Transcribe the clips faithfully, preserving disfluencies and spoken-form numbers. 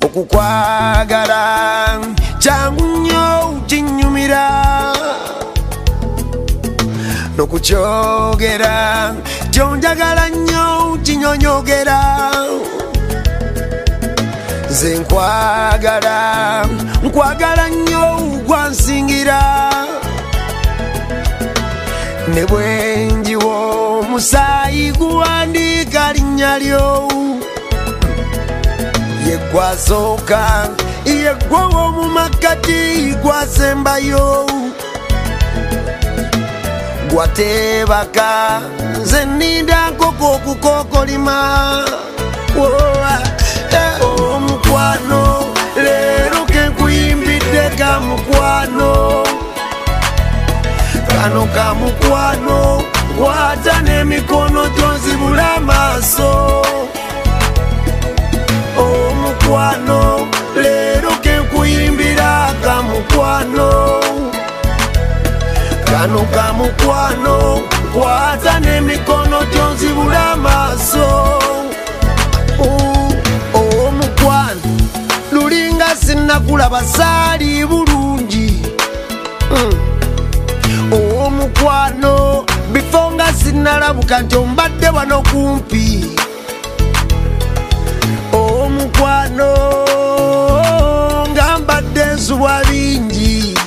okukwagala kyangu nnyo kinyumira nokukyogera kyonjagala nnyo kinyonyogera nze nkwagala nkwagala nnyo gwansingira ne bwenjiwo omusaayi guwandiika linnya lyo ye gwasooka ye gwowo mu makkati gwasembayo gwatebaka nze nninda nkoko okukokolima omukwano leero kenkuyimbidde ka mukwano kano ka mukwano kwata n'emikono tonzibula amaaso omukwano leero kenkuyimbira ka mukwano kano ka mukwano kwata n'emikono tonzibula amaaso omukwano lulinga sinnakulaba saali bulungi omukwano bifo nga sinnalabuka nti ombadde wano kumpi omukwano nga mbadde nsuwa bingi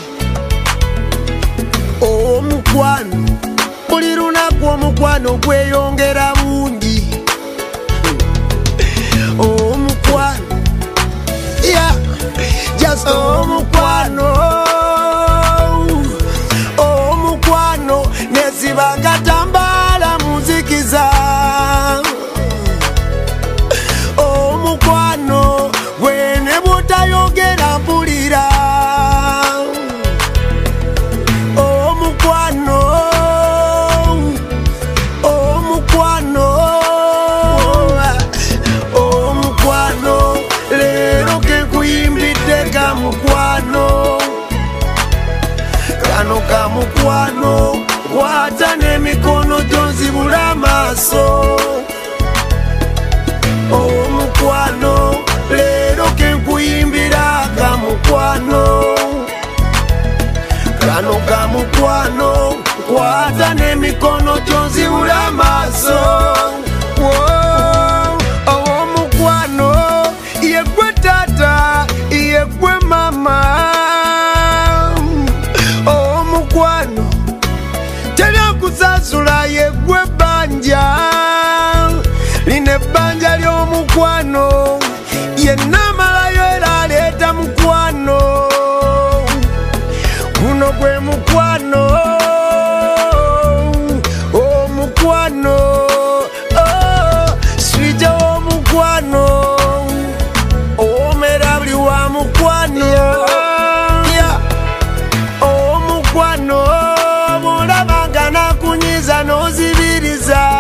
omukwano buli lunaku omukwano gweyongera bungi omukwano yeah, just omukwano omukwano nezibanga tambala muzikiza omukwano gwene butayogera mpulira omukwano omukwano omukwano leero kenkuyimbidde ka mukwano kano ka mukwano kwata n'emikono tonzibula amaaso omukwano leero kenkuyimbira ka mukwano kano ka mukwano kwata n'emikono tonzibula amaaso owomukwano yegwe taata yegwe mama omukwano teryakusasula yegwe bbanja lino ebbanja ly'omukwano yenna amalayo era aleeta mukwano guno gwe mukwano omukwano swija w'omukwano owomera buli wa mukwano omukwano bulabanga nakunyiza n'ozibiriza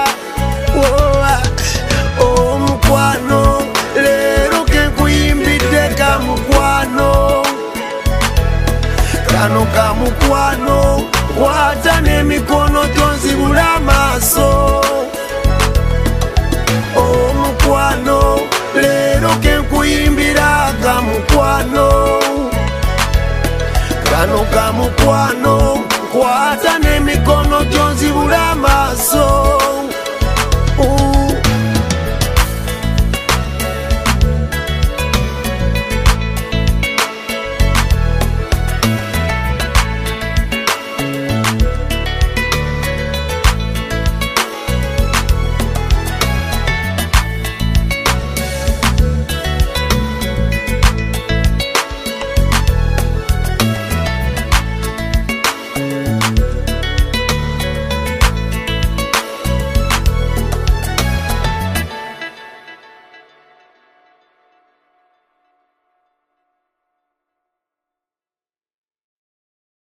omukwano leero kenkuyimbidde ka mukwano kano ka mukwano kwata n'emikono tonzibula amaaso omukwano leero kenkuyimbira ka mukwano kano ka mukwano kwata n'emikono tonzibula amaaso